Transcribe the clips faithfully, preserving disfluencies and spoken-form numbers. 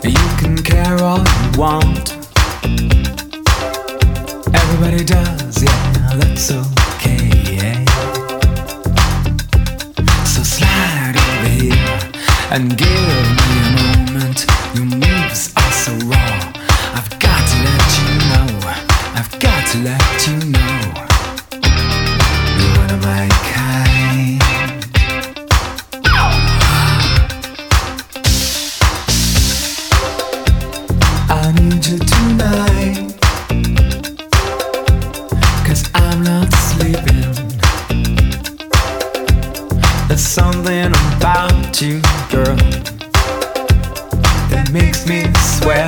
You can care all you want. Everybody does, yeah, that's okay. So slide over here and give me a moment. Your moves are so raw. I've got to let you know. I've got to let you know. You're one of my kind. I need you tonight, 'cause I'm not sleeping. There's something about you, girl, that makes me sweat.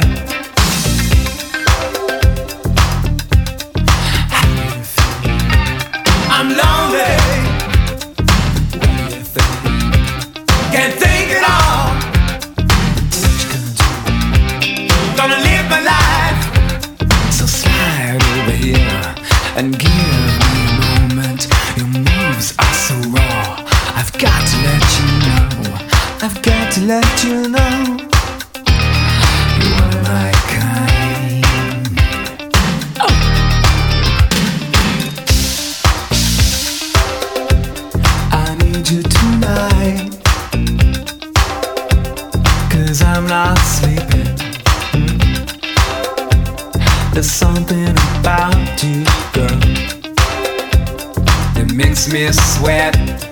How do you feel? I'm lonely. What do you think? Can't think at all. What you gonna do? Gonna live my life. So slide over here and give me a moment. Your moves are so raw. I've got to let you know. I've got to let you know. You are my kind. Oh. I need you tonight, 'cause I'm not sleeping. There's something about you, girl, that makes me sweat.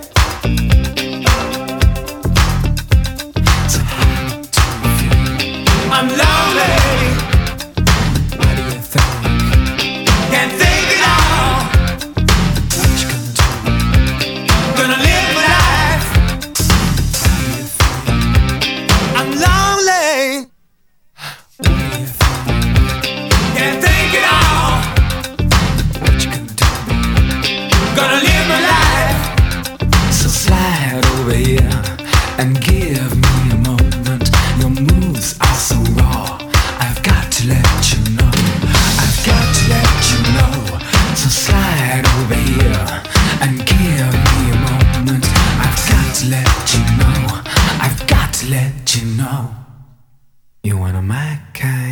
So how do you feel? I'm lonely. What do you think? Can't think at all. What you gonna do? Gonna live my life. How do you feel? I'm lonely. What do you think? Can't think at all. What you gonna do? Gonna live my life. So slide over here and give me a moment. Your moves are so raw. I've got to let you know. I've got to let you know. So slide over here and give me a moment. I've got to let you know. I've got to let you know. You're one of my kind.